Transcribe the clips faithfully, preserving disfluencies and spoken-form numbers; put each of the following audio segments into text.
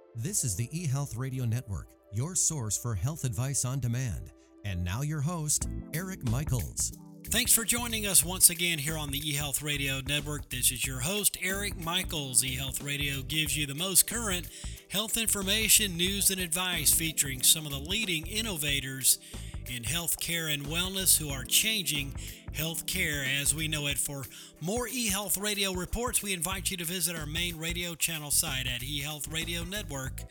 This is the eHealth Radio Network, your source for health advice on demand. And now your host, Eric Michaels. Thanks for joining us once again here on the eHealth Radio Network. This is your host, Eric Michaels. eHealth Radio gives you the most current health information, news, and advice featuring some of the leading innovators in healthcare and wellness who are changing healthcare as we know it. For more eHealth Radio reports, we invite you to visit our main radio channel site at e health radio network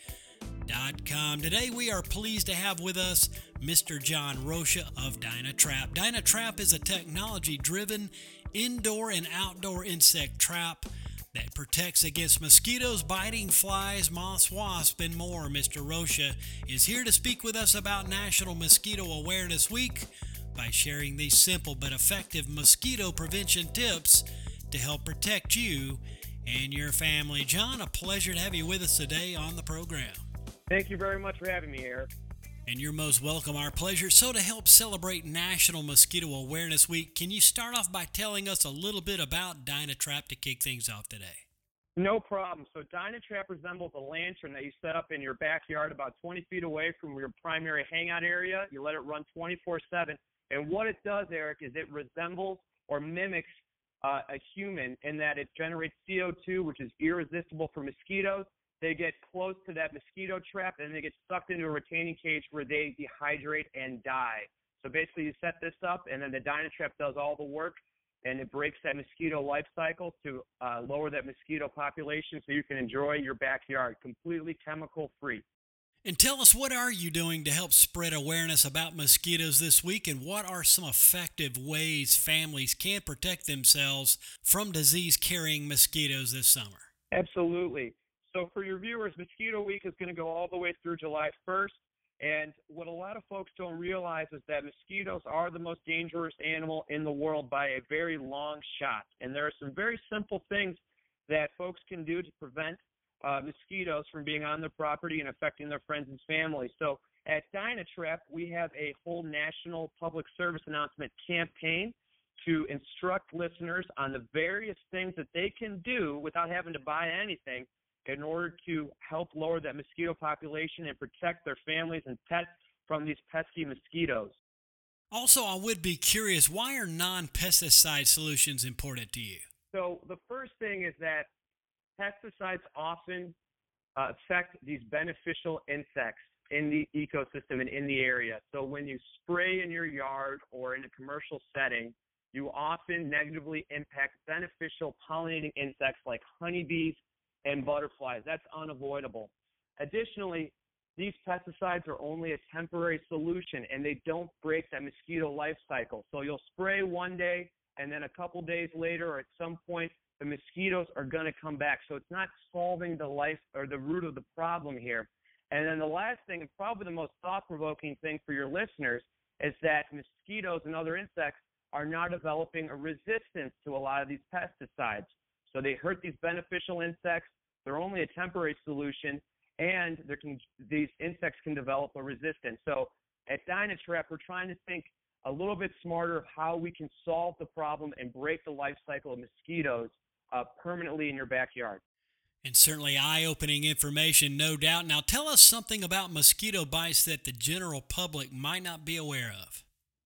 dot com. Today we are pleased to have with us Mister John Rocha of Dynatrap. Dynatrap is a technology-driven indoor and outdoor insect trap that protects against mosquitoes, biting flies, moths, wasps, and more. Mister Rocha is here to speak with us about National Mosquito Awareness Week by sharing these simple but effective mosquito prevention tips to help protect you and your family. John, a pleasure to have you with us today on the program. Thank you very much for having me, Eric. And you're most welcome. Our pleasure. So to help celebrate National Mosquito Awareness Week, can you start off by telling us a little bit about Dynatrap to kick things off today? No problem. So Dynatrap resembles a lantern that you set up in your backyard about twenty feet away from your primary hangout area. You let it run twenty-four seven. And what it does, Eric, is it resembles or mimics uh, a human in that it generates C O two, which is irresistible for mosquitoes. They get close to that mosquito trap, and they get sucked into a retaining cage where they dehydrate and die. So basically, you set this up, and then the Dynatrap does all the work, and it breaks that mosquito life cycle to uh, lower that mosquito population so you can enjoy your backyard completely chemical-free. And tell us, what are you doing to help spread awareness about mosquitoes this week, and what are some effective ways families can protect themselves from disease-carrying mosquitoes this summer? Absolutely. So for your viewers, Mosquito Week is going to go all the way through July first. And what a lot of folks don't realize is that mosquitoes are the most dangerous animal in the world by a very long shot. And there are some very simple things that folks can do to prevent uh, mosquitoes from being on their property and affecting their friends and family. So at Dynatrap, we have a whole national public service announcement campaign to instruct listeners on the various things that they can do without having to buy anything in order to help lower that mosquito population and protect their families and pets from these pesky mosquitoes. Also, I would be curious, why are non-pesticide solutions important to you? So the first thing is that pesticides often uh, affect these beneficial insects in the ecosystem and in the area. So when you spray in your yard or in a commercial setting, you often negatively impact beneficial pollinating insects like honeybees and butterflies. That's unavoidable. Additionally, these pesticides are only a temporary solution, and they don't break that mosquito life cycle. So you'll spray one day, and then a couple days later or at some point, the mosquitoes are going to come back. So it's not solving the life or the root of the problem here. And then the last thing, and probably the most thought-provoking thing for your listeners, is that mosquitoes and other insects are now developing a resistance to a lot of these pesticides. So they hurt these beneficial insects. They're only a temporary solution, and can, these insects can develop a resistance. So at Dynatrap, we're trying to think a little bit smarter of how we can solve the problem and break the life cycle of mosquitoes uh, permanently in your backyard. And certainly eye-opening information, no doubt. Now tell us something about mosquito bites that the general public might not be aware of.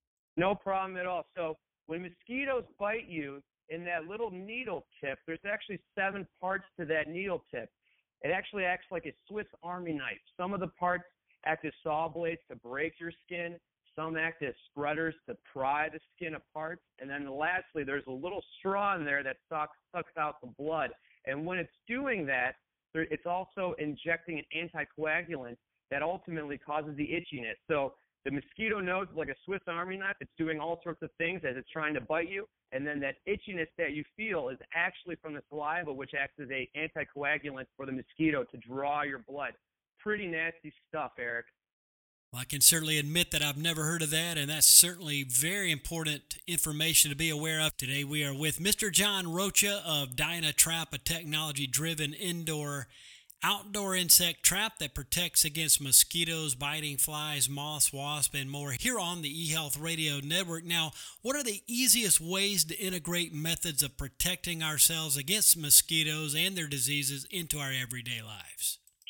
No problem at all. So when mosquitoes bite you, in that little needle tip, there's actually seven parts to that needle tip. It actually acts like a Swiss Army knife. Some of the parts act as saw blades to break your skin. Some act as spreaders to pry the skin apart. And then lastly, there's a little straw in there that sucks, sucks out the blood. And when it's doing that, it's also injecting an anticoagulant that ultimately causes the itchiness. So the mosquito knows like a Swiss Army knife. It's doing all sorts of things as it's trying to bite you. And then that itchiness that you feel is actually from the saliva, which acts as an anticoagulant for the mosquito to draw your blood. Pretty nasty stuff, Eric. Well, I can certainly admit that I've never heard of that, and that's certainly very important information to be aware of. Today we are with Mister John Rocha of Dynatrap, a technology-driven indoor outdoor insect trap that protects against mosquitoes, biting flies, moths, wasps, and more here on the eHealth Radio Network. Now, what are the easiest ways to integrate methods of protecting ourselves against mosquitoes and their diseases into our everyday lives?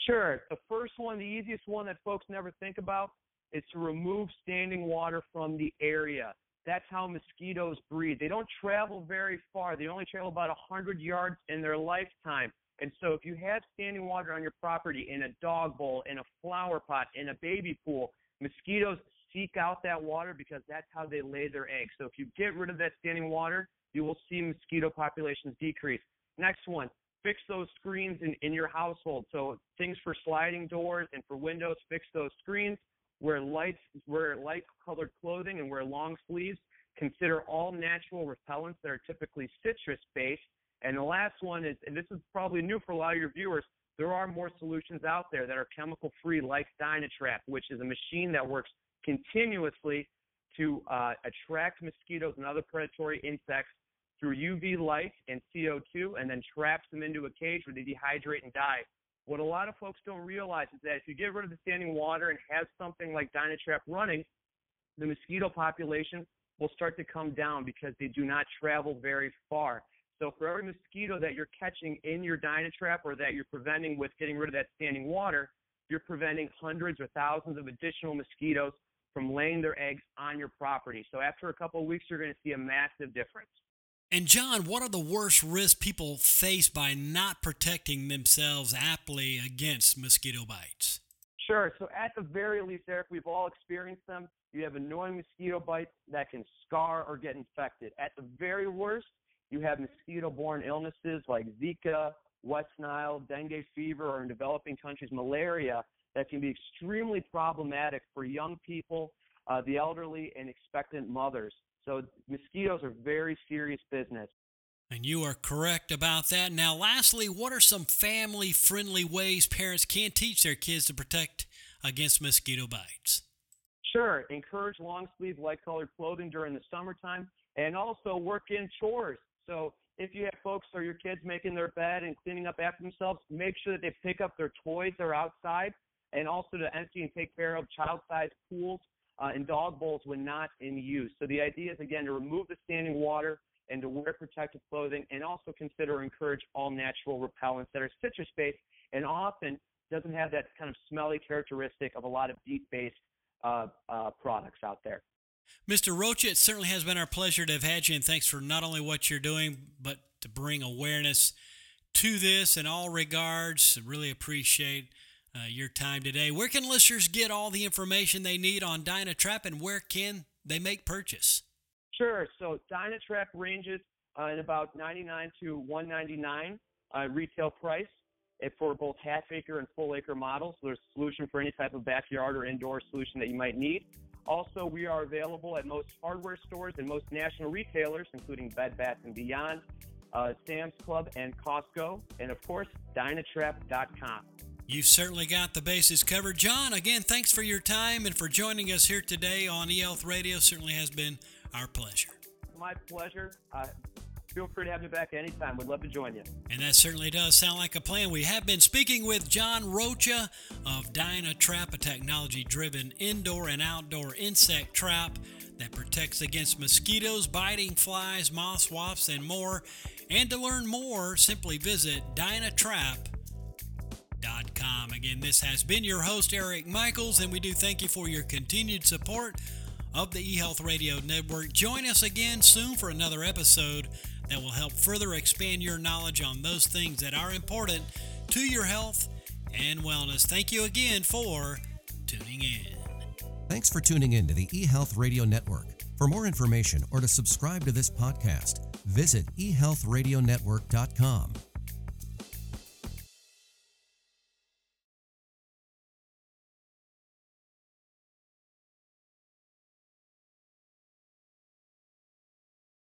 Sure. The first one, the easiest one that folks never think about, is to remove standing water from the area. That's how mosquitoes breed. They don't travel very far. They only travel about one hundred yards in their lifetime. And so if you have standing water on your property in a dog bowl, in a flower pot, in a baby pool, mosquitoes seek out that water because that's how they lay their eggs. So if you get rid of that standing water, you will see mosquito populations decrease. Next one, fix those screens in, in your household. So things for sliding doors and for windows, fix those screens. Wear light, wear light-colored clothing and wear long sleeves. Consider all natural repellents that are typically citrus-based. And the last one is, and this is probably new for a lot of your viewers, there are more solutions out there that are chemical-free, like Dynatrap, which is a machine that works continuously to uh, attract mosquitoes and other predatory insects through U V light and C O two, and then traps them into a cage where they dehydrate and die. What a lot of folks don't realize is that if you get rid of the standing water and have something like Dynatrap running, the mosquito population will start to come down because they do not travel very far. So for every mosquito that you're catching in your Dynatrap or that you're preventing with getting rid of that standing water, you're preventing hundreds or thousands of additional mosquitoes from laying their eggs on your property. So after a couple of weeks, you're going to see a massive difference. And John, what are the worst risks people face by not protecting themselves aptly against mosquito bites? Sure. So at the very least, Eric, we've all experienced them. You have annoying mosquito bites that can scar or get infected. At the very worst, you have mosquito-borne illnesses like Zika, West Nile, dengue fever, or in developing countries, malaria, that can be extremely problematic for young people, uh, the elderly, and expectant mothers. So mosquitoes are very serious business. And you are correct about that. Now, lastly, what are some family-friendly ways parents can teach their kids to protect against mosquito bites? Sure. Encourage long-sleeve, light-colored clothing during the summertime, and also work in chores. So if you have folks or your kids making their bed and cleaning up after themselves, make sure that they pick up their toys that are outside, and also to empty and take care of child-sized pools uh, and dog bowls when not in use. So the idea is, again, to remove the standing water and to wear protective clothing, and also consider or encourage all natural repellents that are citrus-based and often doesn't have that kind of smelly characteristic of a lot of deep-based uh, uh, products out there. Mister Rocha, it certainly has been our pleasure to have had you, and thanks for not only what you're doing, but to bring awareness to this in all regards. I really appreciate uh, your time today. Where can listeners get all the information they need on Dynatrap, and where can they make purchase? Sure. So Dynatrap ranges uh, in about ninety-nine to one ninety-nine uh, retail price for both half acre and full acre models. So there's a solution for any type of backyard or indoor solution that you might need. Also, we are available at most hardware stores and most national retailers, including Bed Bath and Beyond, uh, Sam's Club, and Costco, and of course, Dynatrap dot com. You've certainly got the bases covered. John, again, thanks for your time and for joining us here today on eHealth Radio. Certainly has been our pleasure. My pleasure. Uh, feel free to have me back anytime. We'd love to join you. And that certainly does sound like a plan. We have been speaking with John Rocha of Dynatrap, a technology-driven indoor and outdoor insect trap that protects against mosquitoes, biting flies, moths, wasps, and more. And to learn more, simply visit Dynatrap dot com. Again, this has been your host, Eric Michaels, and we do thank you for your continued support of the eHealth Radio Network. Join us again soon for another episode that will help further expand your knowledge on those things that are important to your health and wellness. Thank you again for tuning in. Thanks for tuning in to the eHealth Radio Network. For more information or to subscribe to this podcast, visit e health radio network dot com.